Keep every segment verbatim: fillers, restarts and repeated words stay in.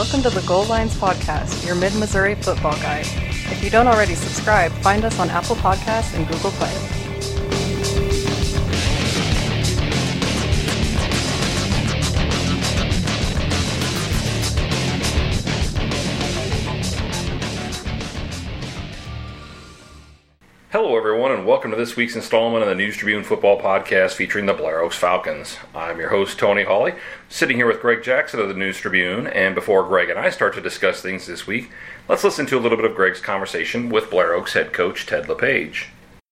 Welcome to the Goal Lines Podcast, your Mid-Missouri football guide. If you don't already subscribe, find us on Apple Podcasts and Google Play. Hello everyone, and welcome to this week's installment of the News Tribune Football Podcast featuring the Blair Oaks Falcons. I'm your host, Tony Hawley, sitting here with Greg Jackson of the News Tribune, and before Greg and I start to discuss things this week, let's listen to a little bit of Greg's conversation with Blair Oaks head coach Ted LePage.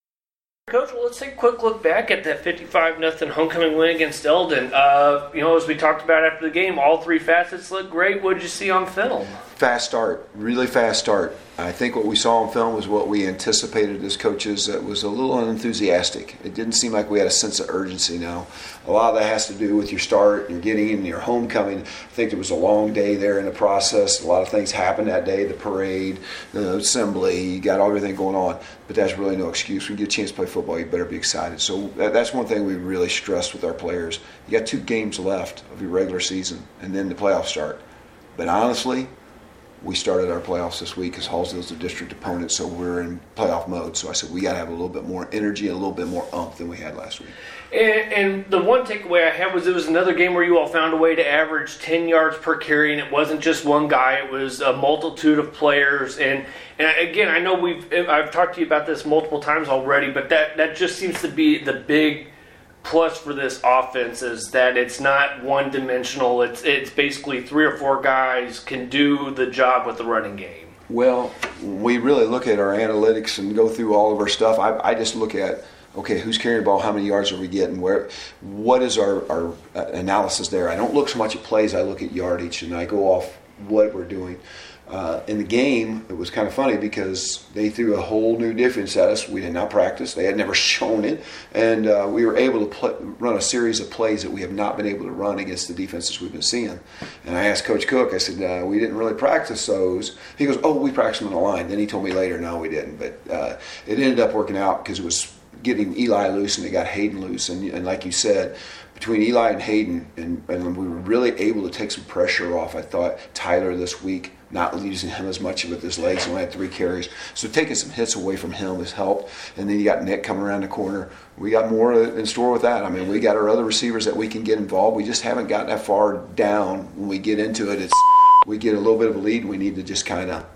Coach, well, let's take a quick look back at that fifty-five nothing homecoming win against Eldon. Uh, you know, as we talked about after the game, all three facets look great. What did you see on film? Fast start, really fast start. I think what we saw on film was what we anticipated as coaches. It was a little unenthusiastic. It didn't seem like we had a sense of urgency now. A lot of that has to do with your start, your getting in, your homecoming. I think there was a long day there in the process. A lot of things happened that day, the parade, the assembly, you got everything going on. But that's really no excuse. When you get a chance to play football, you better be excited. So that's one thing we really stressed with our players. You got two games left of your regular season, and then the playoffs start. But honestly, we started our playoffs this week because Hallsville's a district opponent, so we're in playoff mode. So I said we got to have a little bit more energy and a little bit more umph than we had last week. And, and the one takeaway I had was it was another game where you all found a way to average ten yards per carry, and it wasn't just one guy; it was a multitude of players. And and again, I know we've I've talked to you about this multiple times already, but that that just seems to be the big plus for this offense is that it's not one-dimensional. It's it's basically three or four guys can do the job with the running game. Well, we really look at our analytics and go through all of our stuff. I, I just look at, okay, who's carrying the ball, how many yards are we getting, where, what is our, our analysis there? I don't look so much at plays, I look at yardage, and I go off what we're doing. Uh, in the game, it was kind of funny because they threw a whole new defense at us. We did not practice. They had never shown it. And uh, we were able to play, run a series of plays that we have not been able to run against the defenses we've been seeing. And I asked Coach Cook, I said, uh, we didn't really practice those. He goes, oh, we practiced them on the line. Then he told me later, no, we didn't. But uh, it ended up working out because it was getting Eli loose and they got Hayden loose. And, and like you said, between Eli and Hayden, and, and we were really able to take some pressure off. I thought Tyler this week, not using him as much with his legs, only had three carries. So taking some hits away from him has helped. And then you got Nick coming around the corner. We got more in store with that. I mean, we got our other receivers that we can get involved. We just haven't gotten that far down. When we get into it, it's we get a little bit of a lead. We need to just kind of,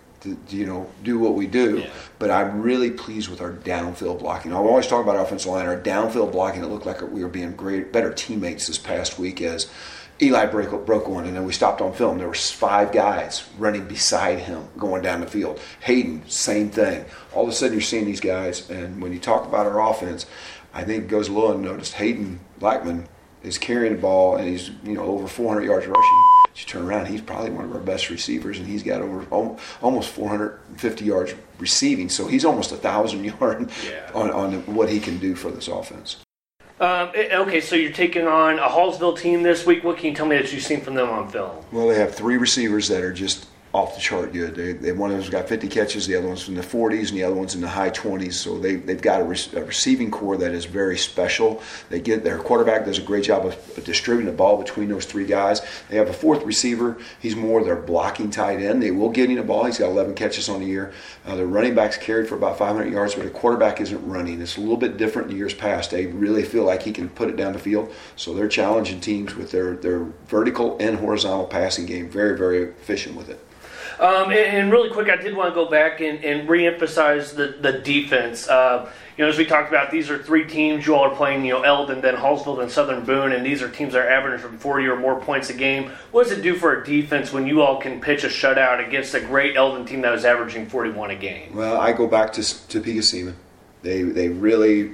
you know, do what we do. Yeah. But I'm really pleased with our downfield blocking. I always talk about our offensive line. Our downfield blocking, it looked like we were being great, better teammates this past week as Eli broke, broke one, and then we stopped on film. There were five guys running beside him going down the field. Hayden, same thing. All of a sudden you're seeing these guys, and when you talk about our offense, I think it goes a little unnoticed. Hayden Blackman is carrying the ball, and he's, you know, over four hundred yards rushing. You turn around, he's probably one of our best receivers, and he's got over almost four hundred fifty yards receiving. So he's almost a thousand yard yeah. on, on what he can do for this offense. Um, okay, so you're taking on a Hallsville team this week. What can you tell me that you've seen from them on film? Well, they have three receivers that are just off the chart good. They, they, one of them's got fifty catches, the other one's in the forties, and the other one's in the high twenties. So they, they've got a, re- a receiving core that is very special. They get their quarterback does a great job of, of distributing the ball between those three guys. They have a fourth receiver. He's more their blocking tight end. They will get him the ball. He's got eleven catches on the year. Uh, the running backs carried for about five hundred yards, but the quarterback isn't running. It's a little bit different in years past. They really feel like he can put it down the field. So they're challenging teams with their, their vertical and horizontal passing game. Very, very efficient with it. Um, and, and really quick, I did want to go back and, and reemphasize the, the defense. Uh, you know, as we talked about, these are three teams. You all are playing, you know, Eldon, then Hallsville, then Southern Boone, and these are teams that are averaging from forty or more points a game. What does it do for a defense when you all can pitch a shutout against a great Eldon team that is averaging forty-one a game? Well, I go back to Topeka Seaman. They they really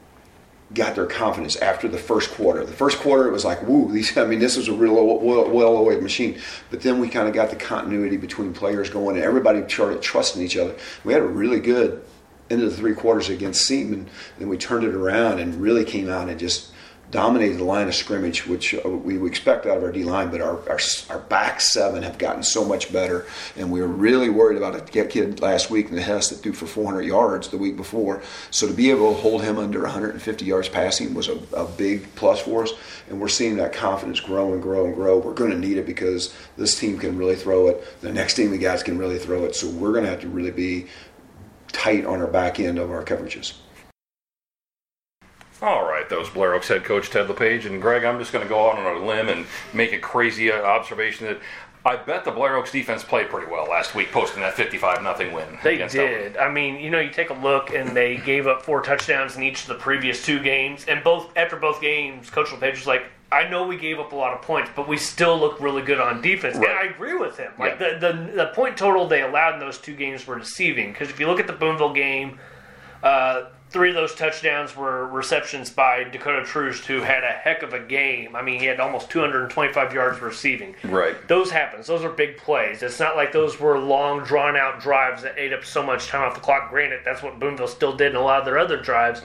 got their confidence after the first quarter. The first quarter, it was like, woo, these, I mean, this was a real well-oiled machine. But then we kind of got the continuity between players going, and everybody started trusting each other. We had a really good end of the three quarters against Seaman, then we turned it around and really came out and just dominated the line of scrimmage, which we expect out of our D-line, but our, our our back seven have gotten so much better, and we were really worried about a kid last week in the Hess that threw for four hundred yards the week before. So to be able to hold him under one hundred fifty yards passing was a, a big plus for us, and we're seeing that confidence grow and grow and grow. We're going to need it because this team can really throw it. The next team, the guys can really throw it, so we're going to have to really be tight on our back end of our coverages. All right, that was Blair Oaks head coach Ted LePage. And Greg, I'm just going to go out on a limb and make a crazy observation that I bet the Blair Oaks defense played pretty well last week, posting that fifty-five nothing win. They did. I mean, you know, you take a look, and they gave up four touchdowns in each of the previous two games. And both after both games, Coach LePage was like, I know we gave up a lot of points, but we still look really good on defense. Right. And I agree with him. Like yeah. the, the the point total they allowed in those two games were deceiving. Because if you look at the Boonville game, uh, three of those touchdowns were receptions by Dakota Troost, who had a heck of a game. I mean, he had almost two hundred twenty-five yards receiving. Right. Those happen. Those are big plays. It's not like those were long, drawn-out drives that ate up so much time off the clock. Granted, that's what Boonville still did in a lot of their other drives.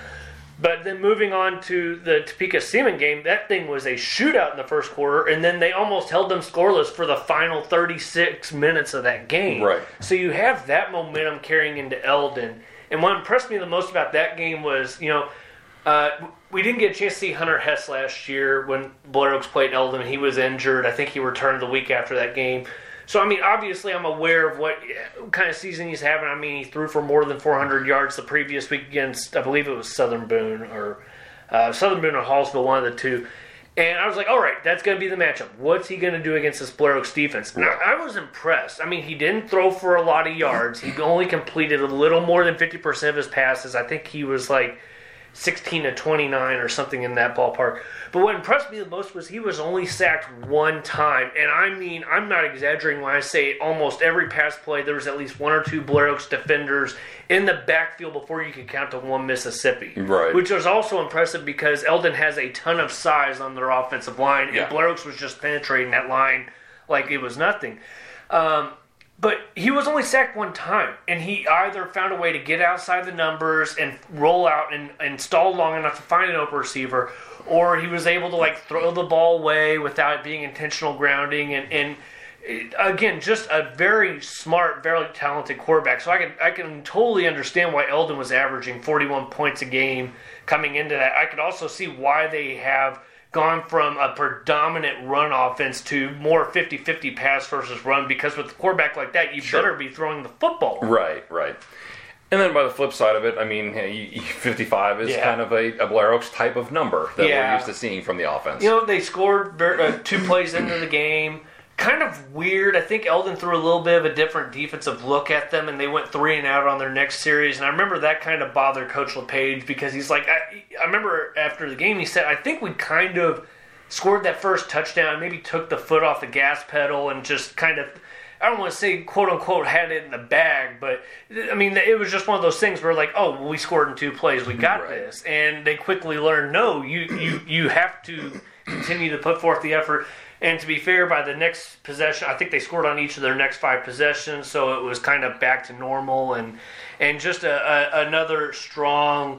But then moving on to the Topeka-Seaman game, that thing was a shootout in the first quarter, and then they almost held them scoreless for the final thirty-six minutes of that game. Right. So you have that momentum carrying into Eldon. And what impressed me the most about that game was, you know, uh, we didn't get a chance to see Hunter Hess last year when Blair Oaks played Eldon. He was injured. I think he returned the week after that game. So, I mean, obviously I'm aware of what kind of season he's having. I mean, he threw for more than four hundred yards the previous week against, I believe it was Southern Boone or uh, Southern Boone or Hallsville, one of the two. And I was like, all right, that's going to be the matchup. What's he going to do against this Blair Oaks defense? Now, I was impressed. I mean, he didn't throw for a lot of yards. He only completed a little more than fifty percent of his passes. I think he was like sixteen to twenty-nine or something in that ballpark. But what impressed me the most was he was only sacked one time. And I mean, I'm not exaggerating when I say almost every pass play, there was at least one or two Blair Oaks defenders in the backfield before you could count to one Mississippi. Right. Which was also impressive because Eldon has a ton of size on their offensive line, Yeah. and Blair Oaks was just penetrating that line like it was nothing. Um, but he was only sacked one time, and he either found a way to get outside the numbers and roll out and, and stall long enough to find an open receiver, or he was able to like throw the ball away without it being intentional grounding, and, and it, again, just a very smart, very talented quarterback. So I can I can totally understand why Eldon was averaging forty-one points a game coming into that. I could also see why they have gone from a predominant run offense to more fifty-fifty pass versus run, because with a quarterback like that, you Sure. better be throwing the football. Right, right. And then by the flip side of it, I mean, fifty-five is Yeah. kind of a, a Blair Oaks type of number that Yeah. we're used to seeing from the offense. You know, they scored uh, two plays into the game. Kind of weird. I think Eldon threw a little bit of a different defensive look at them, and they went three and out on their next series. And I remember that kind of bothered Coach LePage, because he's like, I, I remember after the game he said, I think we kind of scored that first touchdown, maybe took the foot off the gas pedal and just kind of, I don't want to say quote unquote had it in the bag, but I mean, it was just one of those things where like, oh, well, we scored in two plays, we got Right. this. And they quickly learned, no, you, you, you have to continue to put forth the effort. And to be fair, by the next possession, I think they scored on each of their next five possessions, so it was kind of back to normal, and and just a, a, another strong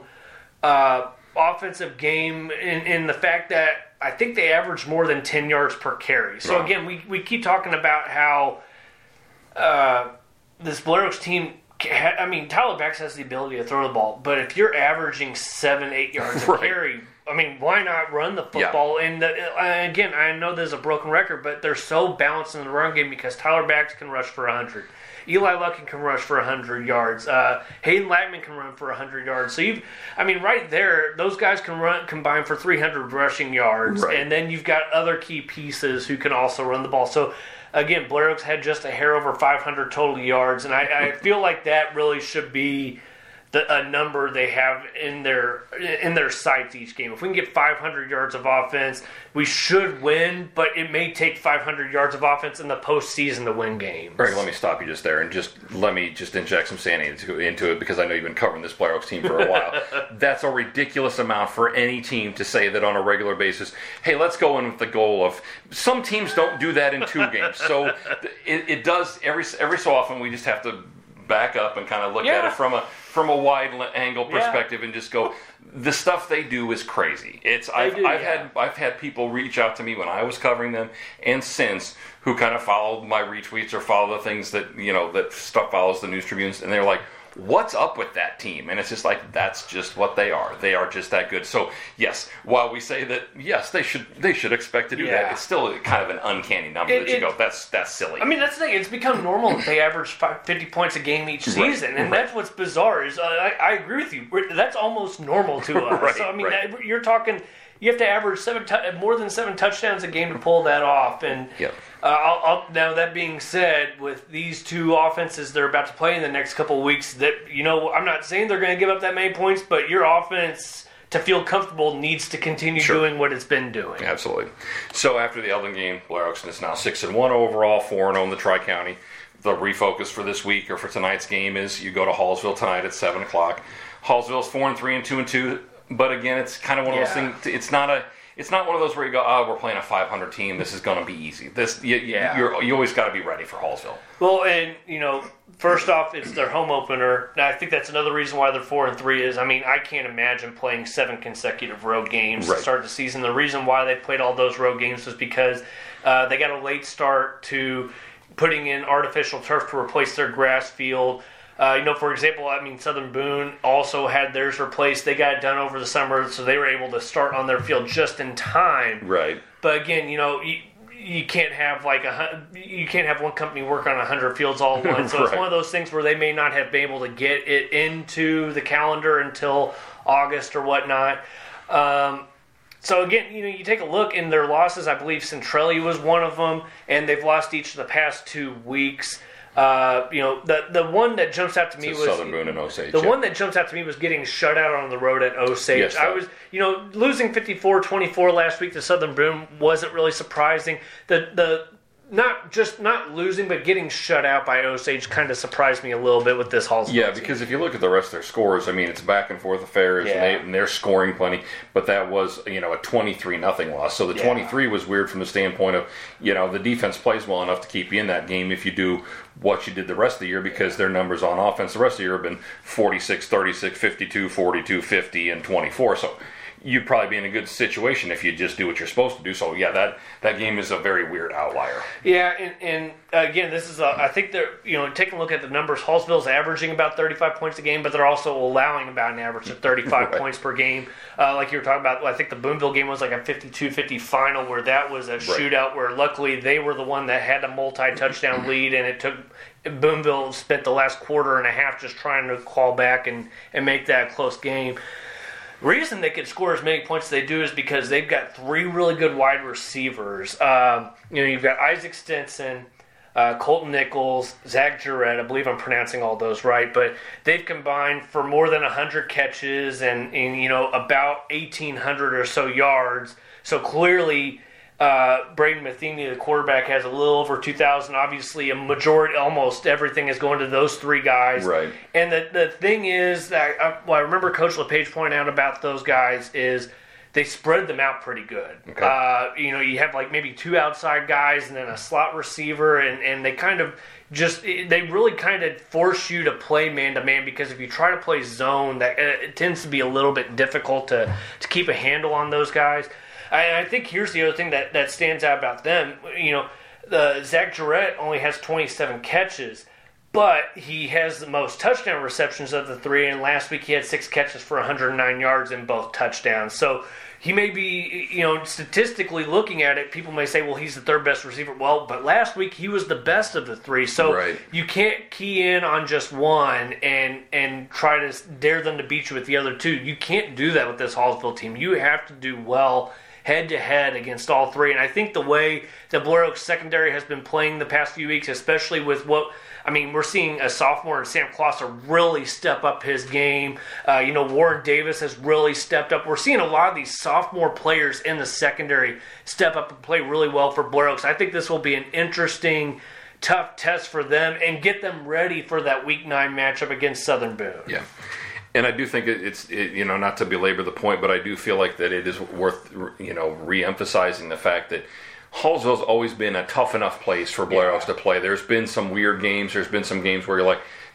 uh, offensive game in, in the fact that I think they averaged more than ten yards per carry. So Wow. again, we, we keep talking about how uh, this Blair Oaks team, I mean, Tyler Bax has the ability to throw the ball, but if you're averaging seven, eight yards a Right. carry, I mean, why not run the football? And the, uh, again, I know there's a broken record, but they're so balanced in the run game because Tyler Bax can rush for one hundred. Eli Luckin can rush for one hundred yards. Uh, Hayden Lackman can run for one hundred yards. So, you've, I mean, right there, those guys can run combine for three hundred rushing yards. Right. And then you've got other key pieces who can also run the ball. So, again, Blair Oaks had just a hair over five hundred total yards. And I, I feel like that really should be the, a number they have in their in their sights each game. If we can get five hundred yards of offense, we should win, but it may take five hundred yards of offense in the postseason to win games. Greg, let me stop you just there and just let me just inject some sanity into, into it, because I know you've been covering this Blair Oaks team for a while. That's a ridiculous amount for any team to say that on a regular basis, hey, let's go in with the goal of, some teams don't do that in two games. So it, it does, every every so often we just have to back up and kind of look Yeah. at it from a from a wide le- angle Yeah. perspective and just go, the stuff they do is crazy. It's I've, do, I've yeah. had I've had people reach out to me when I was covering them and since who kind of followed my retweets or follow the things that you know that stuff follows the News Tribunes, and they're like, what's up with that team? And it's just like, that's just what they are. They are just that good. So yes, while we say that yes, they should they should expect to do Yeah. that, it's still kind of an uncanny number It- that you it- go, that's that's silly. I mean, that's the thing. It's become normal that they average fi- fifty points a game each season, and right. that's what's bizarre. Is uh, I, I agree with you. We're, that's almost normal to us. Right, so I mean, right. that, you're talking. You have to average seven tu- more than seven touchdowns a game to pull that off. And Yep. uh, I'll, I'll, now that being said, with these two offenses they're about to play in the next couple of weeks, that you know, I'm not saying they're going to give up that many points, but your offense, to feel comfortable, needs to continue Sure. doing what it's been doing. Absolutely. So after the Eldon game, Blair Oaks is now six and one overall, four and zero in the Tri County. The refocus for this week or for tonight's game is you go to Hallsville tonight at seven o'clock. Hallsville's four and three and two and two, but again, it's kind of one of those Yeah. things. It's not a. It's not one of those where you go, oh, we're playing a five hundred team. This is going to be easy. This, you, Yeah. you're, you always got to be ready for Hallsville. Well, and you know, first off, it's their home opener. Now, I think that's another reason why they're four and three. Is I mean, I can't imagine playing seven consecutive road games Right. to start the season. The reason why they played all those road games was because uh, they got a late start to putting in artificial turf to replace their grass field. Uh, you know, for example, I mean, Southern Boone also had theirs replaced. They got it done over the summer, so they were able to start on their field just in time. Right. But again, you know, you, you can't have like a hun- you can't have one company work on a hundred fields all at once. So it's Right. one of those things where they may not have been able to get it into the calendar until August or whatnot. Um, so again, you know, you take a look in their losses. I believe Centralia was one of them, and they've lost each of the past two weeks. Uh, you know, the the one that jumps out to me It's was Southern Boone and Osage. the yeah. one that jumps out to me was getting shut out on the road at Osage. Yes, I that- was, you know, losing fifty-four twenty-four last week to Southern Boone wasn't really surprising. The the not just not losing, but getting shut out by Osage kind of surprised me a little bit with this Hallsville Yeah, team. because if you look at the rest of their scores, I mean, it's back and forth affairs, Yeah. and, they, and they're scoring plenty. But that was, you know, a twenty-three nothing loss. So the Yeah. twenty-three was weird from the standpoint of, you know, the defense plays well enough to keep you in that game if you do what you did the rest of the year, because their numbers on offense the rest of the year have been forty-six, thirty-six, fifty-two, forty-two, fifty, and twenty-four. So you'd probably be in a good situation if you just do what you're supposed to do. So yeah, that that game is a very weird outlier. Yeah, and, and again, this is a, I think they're, you know, taking a look at the numbers, Hallsville's averaging about thirty-five points a game, but they're also allowing about an average of thirty-five Right. points per game. Uh, like you were talking about, I think the Boonville game was like a fifty-two fifty final where that was a shootout where luckily they were the one that had a multi-touchdown lead, and it took Boonville spent the last quarter and a half just trying to claw back and, and make that a close game. Reason they can score as many points as they do is because they've got three really good wide receivers. Um, you know, you've got Isaac Stinson, uh, Colton Nichols, Zach Jarrett. I believe I'm pronouncing all those right, but they've combined for more than one hundred catches and, and you know about eighteen hundred or so yards. So clearly, uh, Braden Matheny, the quarterback, has a little over two thousand. Obviously, a majority, almost everything is going to those three guys. Right. And the, the thing is that I, well, I remember Coach LePage pointing out about those guys is they spread them out pretty good. Okay. Uh, you know, you have like maybe two outside guys and then a slot receiver, and, and they kind of just they really kind of force you to play man to man, because if you try to play zone, that uh, it tends to be a little bit difficult to to keep a handle on those guys. I, I think here's the other thing that, that stands out about them. You know, the Zach Jarrett only has twenty-seven catches, but he has the most touchdown receptions of the three, and last week he had six catches for one hundred nine yards in both touchdowns. So he may be, you know, statistically looking at it, people may say, well, he's the third best receiver. Well, but last week he was the best of the three. So Right. you can't key in on just one and and try to dare them to beat you with the other two. You can't do that with this Hallsville team. You have to do well head-to-head against all three. And I think the way the Blair Oaks secondary has been playing the past few weeks, especially with what, I mean, we're seeing a sophomore, Sam Klosser, really step up his game. Uh, you know, Warren Davis has really stepped up. We're seeing a lot of these sophomore players in the secondary step up and play really well for Blair Oaks. I think this will be an interesting, tough test for them and get them ready for that week nine matchup against Southern Boone. Yeah. And I do think it, it's, it, you know, not to belabor the point, but I do feel like that it is worth, you know, re-emphasizing the fact that Hallsville's always been a tough enough place for Blair Oaks to play. There's been some weird games. There's been some games where you're like,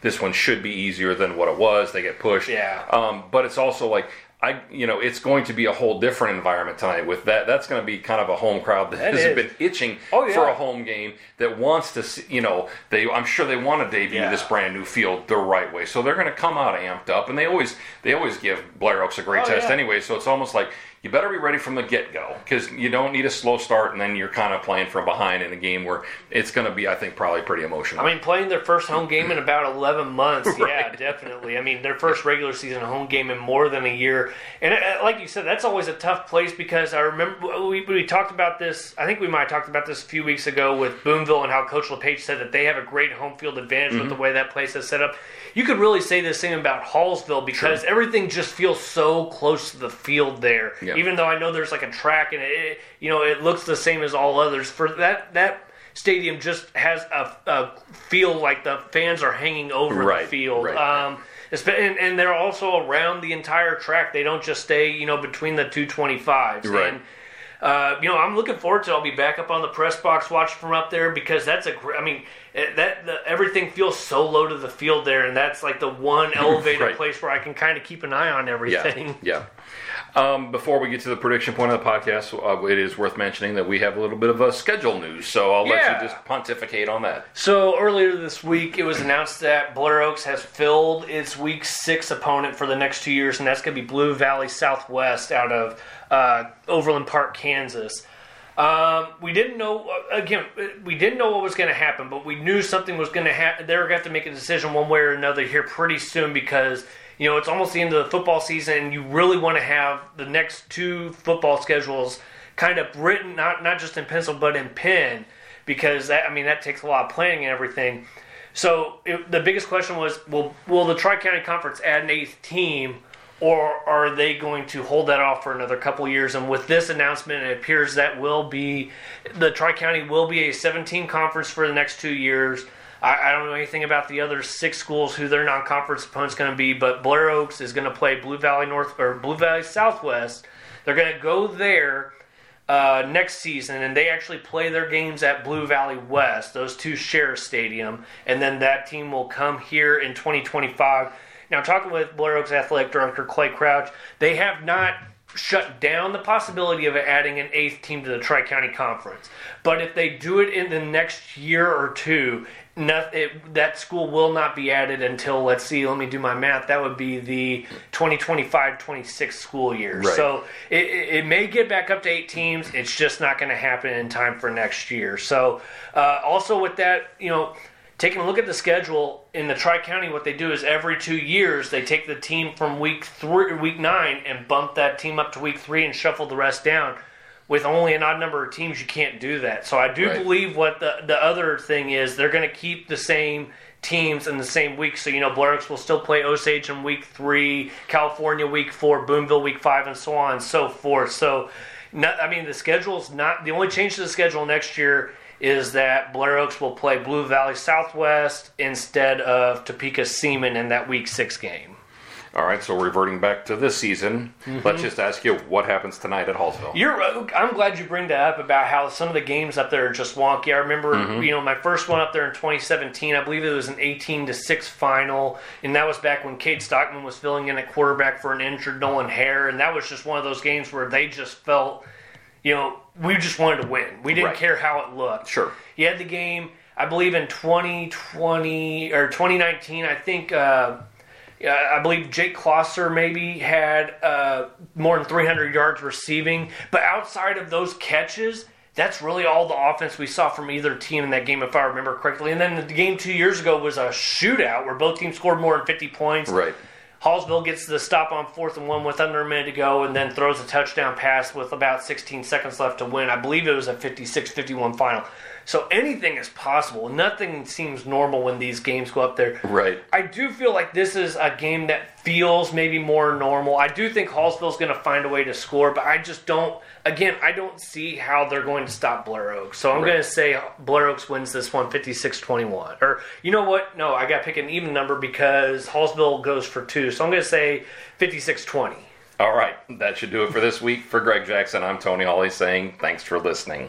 this one should be easier than what it was. They get pushed. Yeah. Um, but it's also like, I, you know, it's going to be a whole different environment tonight with that. That's going to be kind of a home crowd that, That has is. been itching Oh, yeah. for a home game that wants to see, you know, they, I'm sure they want to debut Yeah. this brand new field the right way. So they're going to come out amped up, and they always, they always give Blair Oaks a great Oh, test yeah. anyway. So it's almost like, you better be ready from the get-go, because you don't need a slow start, and then you're kind of playing from behind in a game where it's going to be, I think, probably pretty emotional. I mean, playing their first home game in about eleven months, yeah, Right. definitely. I mean, their first regular season home game in more than a year. And uh, like you said, that's always a tough place because I remember we, we talked about this, I think we might have talked about this a few weeks ago with Boonville and how Coach LePage said that they have a great home field advantage Mm-hmm. with the way that place is set up. You could really say the same about Hallsville because Sure. everything just feels so close to the field there. Yeah. Even though I know there's like a track and it, it, you know, it looks the same as all others. For that, that stadium just has a, a feel like the fans are hanging over Right, the field. right. Um, espe- and, and they're also around the entire track. They don't just stay, you know, between the two twenty-fives. Right. And, uh, you know, I'm looking forward to it. I'll be back up on the press box watching from up there because that's a great, I mean, eh, that the, everything feels so low to the field there, and that's like the one elevated Right. place where I can kind of keep an eye on everything. Yeah, yeah. Um, before we get to the prediction point of the podcast, uh, it is worth mentioning that we have a little bit of a schedule news, so I'll let Yeah. you just pontificate on that. So earlier this week, it was announced that Blair Oaks has filled its Week Six opponent for the next two years, and that's going to be Blue Valley Southwest out of uh, Overland Park, Kansas. Um, we didn't know again. We didn't know what was going to happen, but we knew something was going to happen. They were going to have to make a decision one way or another here pretty soon because you know it's almost the end of the football season, and you really want to have the next two football schedules kind of written, not not just in pencil but in pen, because that I mean that takes a lot of planning and everything. So it, the biggest question was, will will the Tri-County Conference add an eighth team? Or are they going to hold that off for another couple years? And with this announcement, it appears that will be the Tri-County will be a seven-team conference for the next two years. I, I don't know anything about the other six schools who their non-conference opponent's going to be, but Blair Oaks is going to play Blue Valley North or Blue Valley Southwest. They're going to go there uh, next season, and they actually play their games at Blue Valley West. Those two share a stadium, and then that team will come here in twenty twenty-five. Now, talking with Blair Oaks Athletic Director Clay Crouch, they have not shut down the possibility of adding an eighth team to the Tri-County Conference. But if they do it in the next year or two, not, it, that school will not be added until, let's see, let me do my math, that would be the twenty twenty-five twenty-six school year. Right. So it, it, it may get back up to eight teams. It's just not going to happen in time for next year. So uh, also with that, you know, taking a look at the schedule in the Tri-County, what they do is every two years they take the team from week three, week nine, and bump that team up to week three and shuffle the rest down. With only an odd number of teams, you can't do that. So I do Right. believe what the the other thing is, they're going to keep the same teams in the same week. So you know, Blair Oaks will still play Osage in week three, California week four, Boonville week five, and so on and so forth. So, not, I mean, the schedule's not the only change to the schedule next year. Is that Blair Oaks will play Blue Valley Southwest instead of Topeka Seaman in that Week Six game. All right, so reverting back to this season, let's just ask you what happens tonight at Hallsville. You're, I'm glad you bring that up about how some of the games up there are just wonky. I remember, you know, my first one up there in twenty seventeen. I believe it was an eighteen to six final, and that was back when Cade Stockman was filling in at quarterback for an injured Nolan Hare, and that was just one of those games where they just felt, you know, we just wanted to win. We didn't Right. care how it looked. Sure. You had the game, I believe, in twenty twenty or twenty nineteen. I think. Uh, Uh, I believe Jake Klosser maybe had uh, more than three hundred yards receiving. But outside of those catches, that's really all the offense we saw from either team in that game, if I remember correctly. And then the game two years ago was a shootout where both teams scored more than fifty points. Right. Hallsville gets the stop on fourth and one with under a minute to go and then throws a touchdown pass with about sixteen seconds left to win. I believe it was a fifty-six fifty-one final. So anything is possible. Nothing seems normal when these games go up there. Right. I do feel like this is a game that feels maybe more normal. I do think Hallsville's going to find a way to score, but I just don't, again, I don't see how they're going to stop Blair Oaks. So I'm Right. going to say Blair Oaks wins this one fifty-six twenty-one. Or, you know what? No, I got to pick an even number because Hallsville goes for two. So I'm going to say fifty-six twenty. All right, that should do it for this week. For Greg Jackson, I'm Tony Hawley saying thanks for listening.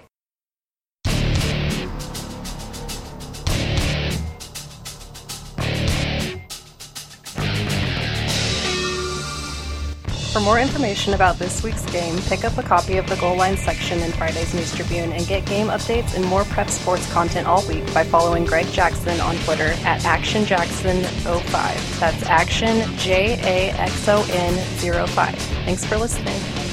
For more information about this week's game, pick up a copy of the Goal Line section in Friday's News Tribune and get game updates and more prep sports content all week by following Greg Jackson on Twitter at Action Jackson oh five. That's Action J A X O N oh five. Thanks for listening.